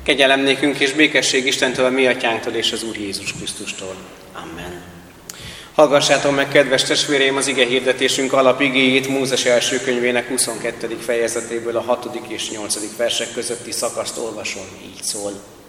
Kegyelem nékünk és békesség Istentől, a mi atyánktól és az Úr Jézus Krisztustól. Amen. Hallgassátok meg, kedves testvéreim, az ige hirdetésünk alapigéjét Mózes első könyvének 22. fejezetéből a 6. és 8. versek közötti szakaszt olvasom, így szól.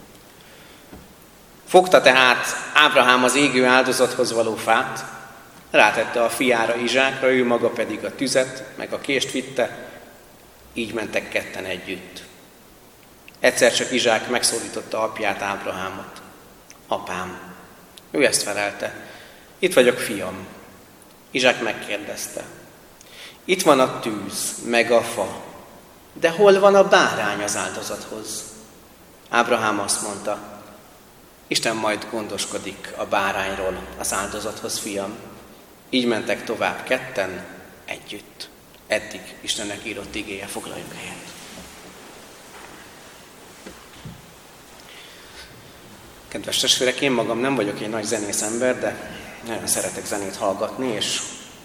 Fogta tehát Ábrahám az égő áldozathoz való fát, rátette a fiára, Izsákra, ő maga pedig a tüzet, meg a kést vitte, így mentek ketten együtt. Egyszer csak Izsák megszólította apját, Ábrahámot. Apám. Ő ezt felelte. Itt vagyok, fiam. Izsák megkérdezte. Itt van a tűz, meg a fa, de hol van a bárány az áldozathoz? Ábrahám azt mondta, Isten majd gondoskodik a bárányról az áldozathoz, fiam. Így mentek tovább ketten együtt. Eddig Istennek írott igéje, foglaljunk helyet. Kedves testvérek, én magam nem vagyok egy nagy zenész ember, de nagyon szeretek zenét hallgatni, és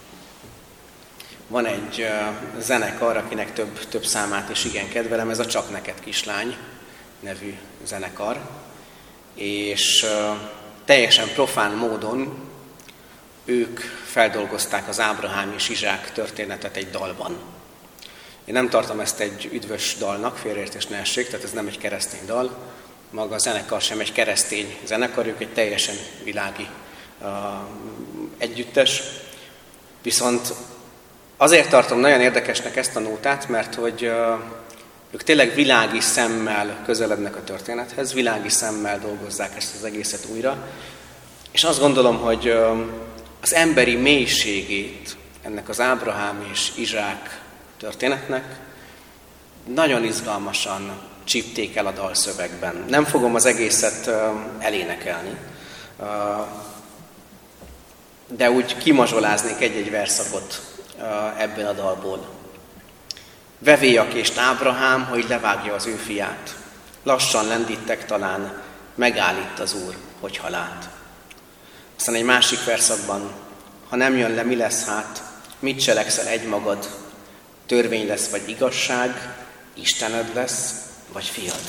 van egy zenekar, akinek több számát is igen kedvelem, ez a Csak neked kislány nevű zenekar, és teljesen profán módon ők feldolgozták az Ábrahám és Izsák történetet egy dalban. Én nem tartom ezt egy üdvös dalnak, félreértés ne essék, tehát ez nem egy keresztény dal, maga a zenekar sem egy keresztény zenekar, ők egy teljesen világi együttes. Viszont azért tartom nagyon érdekesnek ezt a nótát, mert hogy ők tényleg világi szemmel közelednek a történethez, világi szemmel dolgozzák ezt az egészet újra, és azt gondolom, hogy az emberi mélységét ennek az Ábrahám és Izsák történetnek nagyon izgalmasan csípték el a dalszövegben. Nem fogom az egészet elénekelni, de úgy kimazsoláznék egy-egy verszakot ebből a dalból. Vevé a kést Ábrahám, hogy levágja az ő fiát. Lassan lendítek talán, megállít az Úr, hogyha lát. Aztán egy másik verszakban, ha nem jön le, mi lesz hát, mit cselekszel egymagad, törvény lesz vagy igazság, Istened lesz, vagy fiad.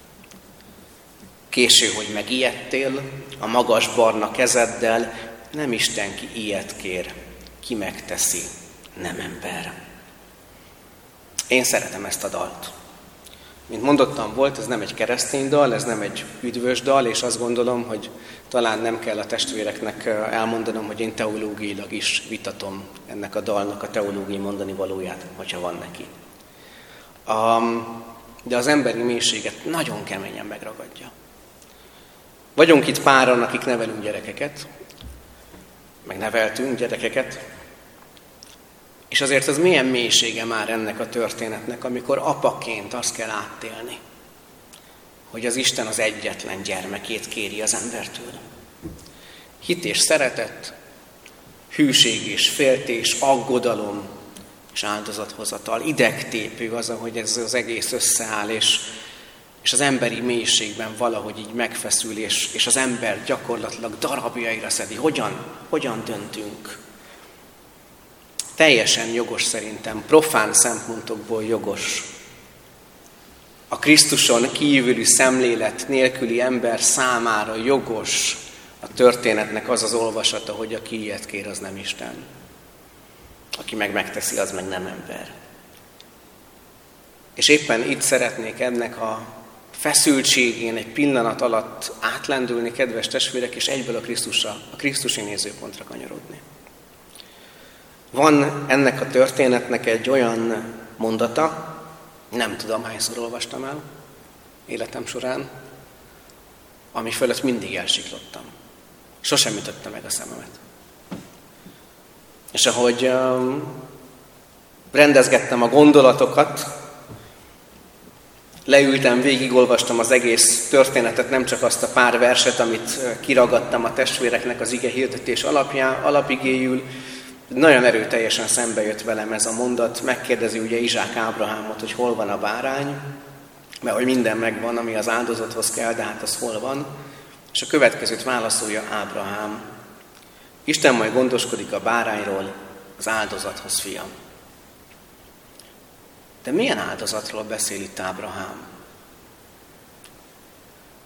Késő, hogy megijedtél, a magas barna kezeddel, nem Isten ki ilyet kér, ki megteszi, nem ember. Én szeretem ezt a dalt. Mint mondottam, volt, ez nem egy keresztény dal, ez nem egy üdvös dal, és azt gondolom, hogy talán nem kell a testvéreknek elmondanom, hogy én teológiailag is vitatom ennek a dalnak a teológiai mondani valóját, hogyha van neki. De az emberi mélységet nagyon keményen megragadja. Vagyunk itt páran, akik nevelünk gyerekeket, meg neveltünk gyerekeket, és azért az milyen mélysége már ennek a történetnek, amikor apaként azt kell átélni, hogy az Isten az egyetlen gyermekét kéri az embertől. Hit és szeretet, hűség és féltés, aggodalom és áldozathozatal, idegtépő az, ahogy ez az egész összeáll, és az emberi mélységben valahogy így megfeszül, és az ember gyakorlatilag darabjaira szedi. Hogyan döntünk? Teljesen jogos szerintem, profán szempontokból jogos. A Krisztuson kívüli szemlélet nélküli ember számára jogos a történetnek az az olvasata, hogy aki ilyet kér, az nem Isten. Aki megteszi, az meg nem ember. És éppen itt szeretnék ennek a feszültségén egy pillanat alatt átlendülni, kedves testvérek, és egyből a Krisztusi nézőpontra kanyarodni. Van ennek a történetnek egy olyan mondata, nem tudom hányszor olvastam el életem során, ami fölött mindig elsiklottam. Sosem ütötte meg a szememet. És ahogy rendezgettem a gondolatokat, leültem, végigolvastam az egész történetet, nem csak azt a pár verset, amit kiragadtam a testvéreknek az ige hirdetés alapigéjül. Nagyon erőteljesen szembe jött velem ez a mondat, megkérdezi ugye Izsák Ábrahámot, hogy hol van a bárány, mert hogy minden megvan, ami az áldozathoz kell, de hát az hol van. És a következőt válaszolja Ábrahám. Isten majd gondoskodik a bárányról, az áldozathoz, fiam. De milyen áldozatról beszél itt Ábrahám?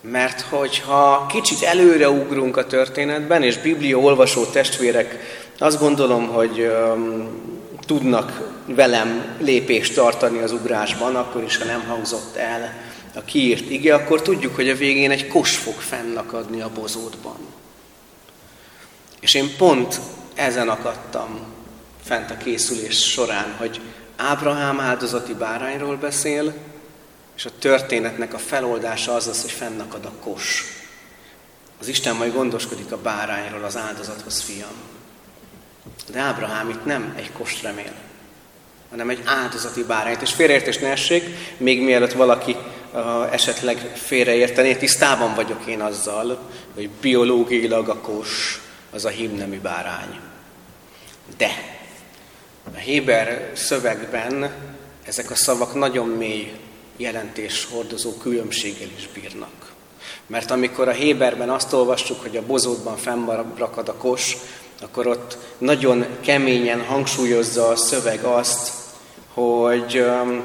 Mert hogyha kicsit előreugrunk a történetben, és bibliaolvasó testvérek azt gondolom, hogy tudnak velem lépést tartani az ugrásban, akkor is, ha nem hangzott el a kiírt ige, akkor tudjuk, hogy a végén egy kos fog fennakadni a bozótban. És én pont ezen akadtam fent a készülés során, hogy Ábrahám áldozati bárányról beszél, és a történetnek a feloldása az, hogy fennakad a kos. Az Isten majd gondoskodik a bárányról, az áldozathoz, fiam. De Ábrahám itt nem egy kost remél, hanem egy áldozati bárányt. És félreértés ne essék, még mielőtt valaki esetleg félreértené, tisztában vagyok én azzal, hogy biológiailag a kos az a hímnemű bárány. De a héber szövegben ezek a szavak nagyon mély jelentéshordozó különbséggel is bírnak. Mert amikor a héberben azt olvassuk, hogy a bozótban fennrakad a kos, akkor ott nagyon keményen hangsúlyozza a szöveg azt, hogy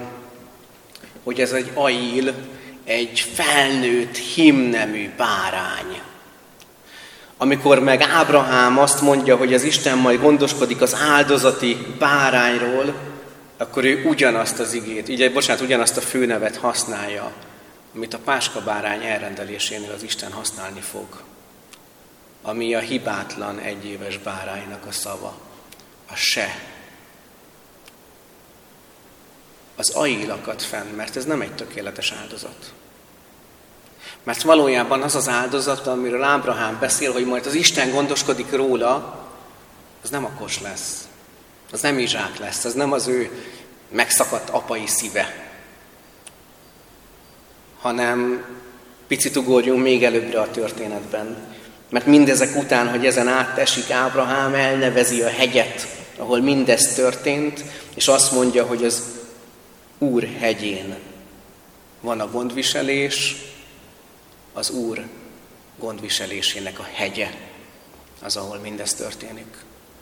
ez egy ail, egy felnőtt hímnemű bárány. Amikor meg Ábrahám azt mondja, hogy az Isten majd gondoskodik az áldozati bárányról, akkor ő ugyanazt az igét, ugyanazt a főnevet használja, amit a páskabárány elrendelésénél az Isten használni fog. Ami a hibátlan egyéves báránynak a szava, a se. Az ail akad fenn, mert ez nem egy tökéletes áldozat. Mert valójában az az áldozat, amiről Ábrahám beszél, hogy majd az Isten gondoskodik róla, az nem a kos lesz. Az nem Izsák lesz, az nem az ő megszakadt apai szíve. Hanem picit ugorjunk még előbbre a történetben. Mert mindezek után, hogy ezen átesik, Ábrahám elnevezi a hegyet, ahol mindez történt, és azt mondja, hogy az Úr hegyén van a gondviselés, az Úr gondviselésének a hegye az, ahol mindez történik.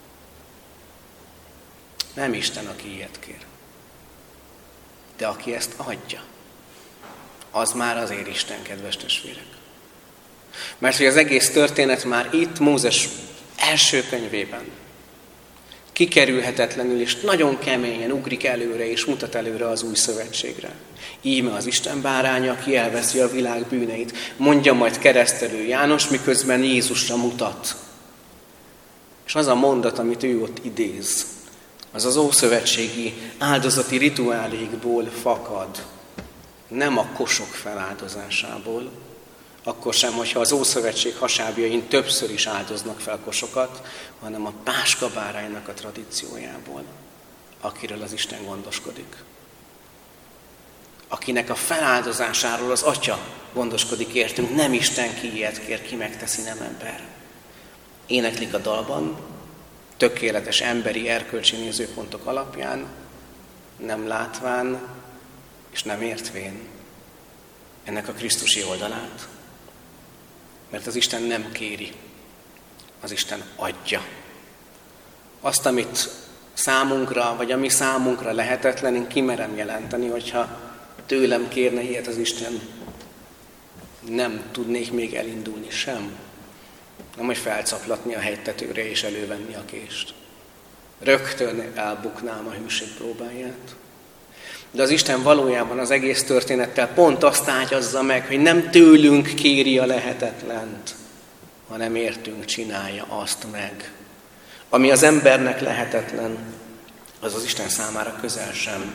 Nem Isten, aki ilyet kér. De aki ezt adja, az már azért Isten, kedves testvérek. Mert hogy az egész történet már itt Mózes első könyvében kikerülhetetlenül és nagyon keményen ugrik előre és mutat előre az új szövetségre. Íme az Isten báránya, aki elveszi a világ bűneit, mondja majd keresztelő János, miközben Jézusra mutat. És az a mondat, amit ő ott idéz, az az ószövetségi áldozati rituálékból fakad, nem a kosok feláldozásából, akkor sem, hogyha az Ószövetség hasábjain többször is áldoznak fel kosokat, hanem a páskabáránynak a tradíciójából, akiről az Isten gondoskodik. Akinek a feláldozásáról az Atya gondoskodik értünk, nem Isten ki ilyet kér, ki megteszi, nem ember. Éneklik a dalban, tökéletes emberi erkölcsi nézőpontok alapján, nem látván és nem értvén ennek a krisztusi oldalát. Mert az Isten nem kéri, az Isten adja. Azt, amit számunkra, vagy ami számunkra lehetetlen, én kimerem jelenteni, hogyha tőlem kérne ilyet az Isten, nem tudnék még elindulni sem. Nem, hogy felcaplatni a hegytetőre és elővenni a kést. Rögtön elbuknám a hűség próbáját. De az Isten valójában az egész történettel pont azt ágyazza meg, hogy nem tőlünk kéri a lehetetlent, hanem értünk csinálja azt meg. Ami az embernek lehetetlen, az az Isten számára közel sem.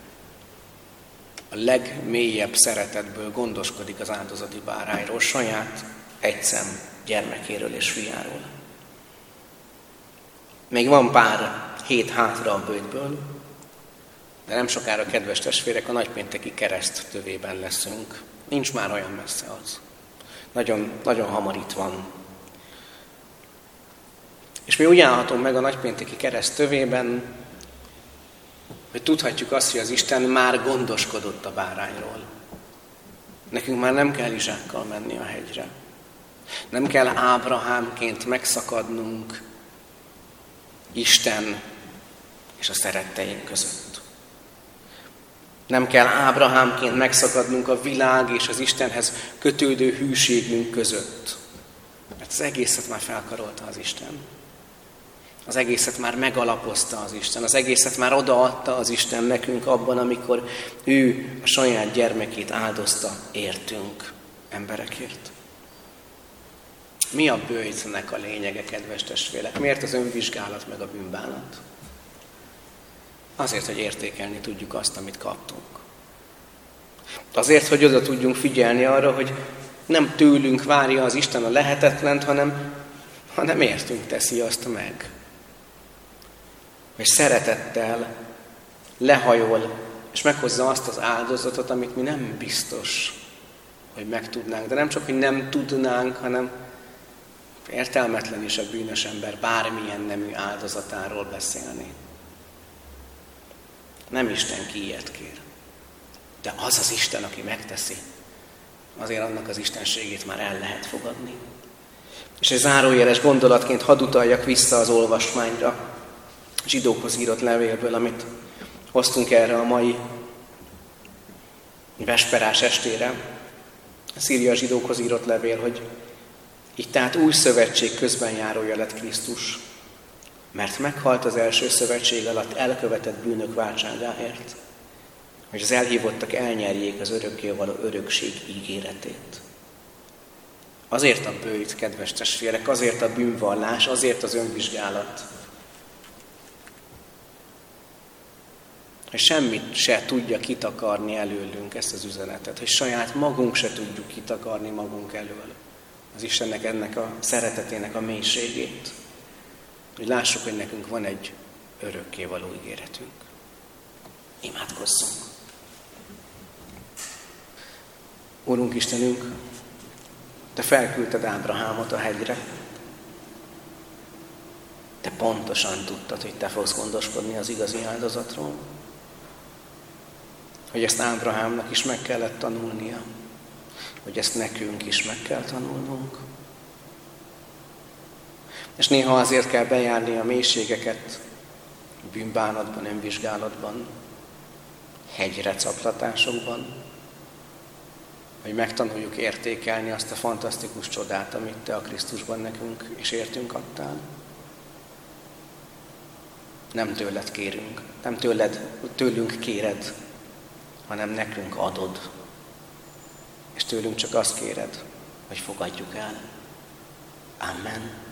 A legmélyebb szeretetből gondoskodik az áldozati bárányról, saját egyszem gyermekéről és fiáról. Még van pár hét hátra a bőtből, de nem sokára, kedves testvérek, a nagypénteki kereszt tövében leszünk. Nincs már olyan messze az. Nagyon, nagyon hamar itt van. És mi úgy állhatunk meg a nagypénteki kereszt tövében, hogy tudhatjuk azt, hogy az Isten már gondoskodott a bárányról. Nekünk már nem kell Izsákkal menni a hegyre. Nem kell Ábrahámként megszakadnunk Isten és a szeretteink között. Nem kell Ábrahámként megszakadnunk a világ és az Istenhez kötődő hűségünk között. Mert az egészet már felkarolta az Isten. Az egészet már megalapozta az Isten. Az egészet már odaadta az Isten nekünk abban, amikor ő a saját gyermekét áldozta értünk, emberekért. Mi a bőjtnek a lényege, kedves testvérek? Miért az önvizsgálat meg a bűnbánat? Azért, hogy értékelni tudjuk azt, amit kaptunk. Azért, hogy oda tudjunk figyelni arra, hogy nem tőlünk várja az Isten a lehetetlent, hanem értünk teszi azt meg. És szeretettel lehajol, és meghozza azt az áldozatot, amit mi nem biztos, hogy meg tudnánk. De nem csak, hogy nem tudnánk, hanem értelmetlen is a bűnös ember bármilyen nemű áldozatáról beszélni. Nem Isten ki ilyet kér. De az az Isten, aki megteszi, azért annak az istenségét már el lehet fogadni. És egy zárójeles gondolatként hadd utaljak vissza az olvasmányra, zsidókhoz írott levélből, amit hoztunk erre a mai vesperás estére. Ezt írja a zsidókhoz írott levél, hogy így tehát új szövetség közben járója lett Krisztus, mert meghalt az első szövetség alatt elkövetett bűnök váltságáért, hogy az elhívottak elnyerjék az örökkévaló örökség ígéretét. Azért a bőjt, kedves testvérek, azért a bűnvallás, azért az önvizsgálat, hogy semmit se tudja kitakarni előlünk ezt az üzenetet, hogy saját magunk se tudjuk kitakarni magunk elől az Istennek ennek a szeretetének a mélységét, hogy lássuk, hogy nekünk van egy örökkévaló ígéretünk. Imádkozzunk! Úrunk Istenünk, Te felküldted Ábrahámot a hegyre. Te pontosan tudtad, hogy Te fogsz gondoskodni az igazi áldozatról. Hogy ezt Ábrahámnak is meg kellett tanulnia. Hogy ezt nekünk is meg kell tanulnunk. És néha azért kell bejárni a mélységeket, bűnbánatban, önvizsgálatban, hegyrecaplatásokban, hogy megtanuljuk értékelni azt a fantasztikus csodát, amit Te a Krisztusban nekünk és értünk adtál. Nem tőled kérünk, nem tőlünk kéred, hanem nekünk adod. És tőlünk csak azt kéred, hogy fogadjuk el. Amen.